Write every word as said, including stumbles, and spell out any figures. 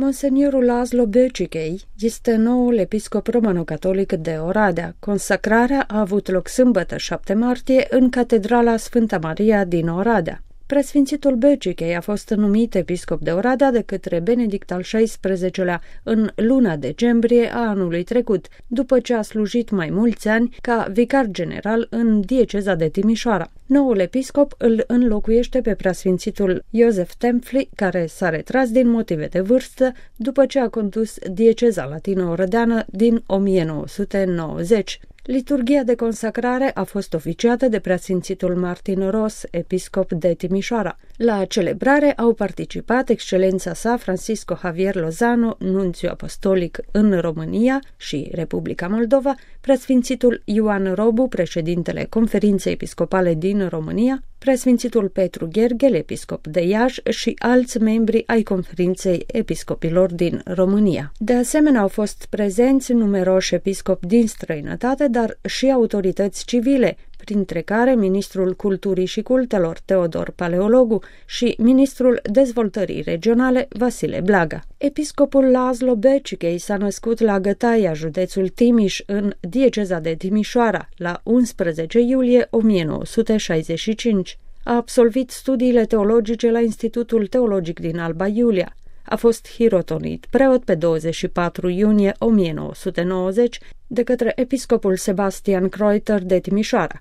Monseniorul Laszlo Bőcsykei este noul episcop romano-catolic de Oradea. Consacrarea a avut loc sâmbătă, șapte martie, în Catedrala Sfânta Maria din Oradea. Preasfințitul Bőcsykei a fost numit episcop de Oradea de către Benedict al șaisprezecelea în luna decembrie a anului trecut, după ce a slujit mai mulți ani ca vicar general în dieceza de Timișoara. Noul episcop îl înlocuiește pe preasfințitul Iosef Tempfli, care s-a retras din motive de vârstă după ce a condus dieceza latino-orădeană din o mie nouă sute nouăzeci. Liturghia de consacrare a fost oficiată de preasfințitul Martin Ros, episcop de Timișoara. La celebrare au participat excelența sa Francisco Javier Lozano, nunțiu apostolic în România și Republica Moldova, preasfințitul Ioan Robu, președintele Conferinței Episcopale din România, preasfințitul Petru Gherghel, episcop de Iași și alți membri ai Conferinței Episcopilor din România. De asemenea, au fost prezenți numeroși episcopi din străinătate, dar și autorități civile, printre care ministrul Culturii și Cultelor Teodor Paleologu și ministrul Dezvoltării Regionale Vasile Blaga. Episcopul Laszlo Bőcsykei s-a născut la Gătaia, județul Timiș, în dieceza de Timișoara, la unsprezece iulie o mie nouă sute șaizeci și cinci. A absolvit studiile teologice la Institutul Teologic din Alba Iulia. A fost hirotonit preot pe douăzeci și patru iunie o mie nouă sute nouăzeci de către episcopul Sebastian Kreuter de Timișoara.